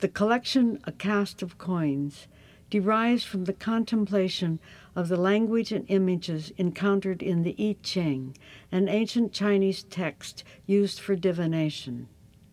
The collection, A Cast of Coins, derives from the contemplation of the language and images encountered in the I Ching, an ancient Chinese text used for divination.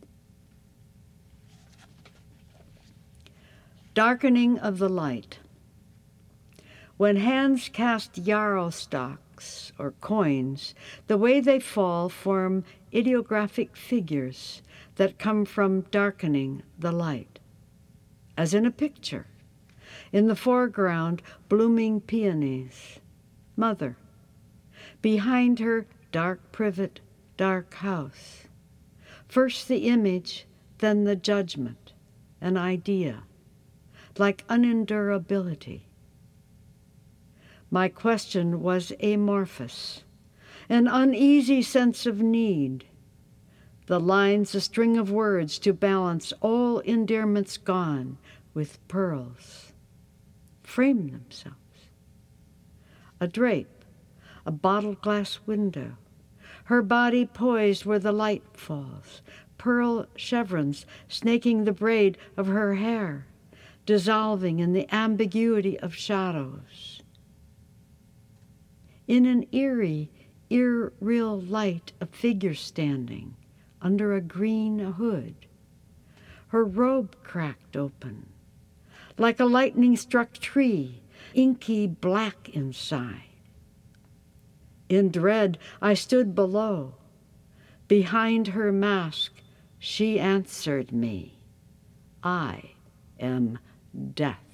Darkening of the light. When hands cast yarrow stalks, or coins, the way they fall form ideographic figures that come from darkening the light, as in a picture. In the foreground, blooming peonies. Mother. Behind her, dark privet, dark house. First the image, then the judgment, an idea, like unendurability. My question was amorphous, an uneasy sense of need. The lines a string of words to balance all endearments gone with pearls. Frame themselves. A drape, a bottled glass window, her body poised where the light falls, pearl chevrons snaking the braid of her hair, dissolving in the ambiguity of shadows. In an eerie, irreal light, a figure standing under a green hood, her robe cracked open, like a lightning-struck tree, inky black inside. In dread, I stood below. Behind her mask, she answered me, I am death.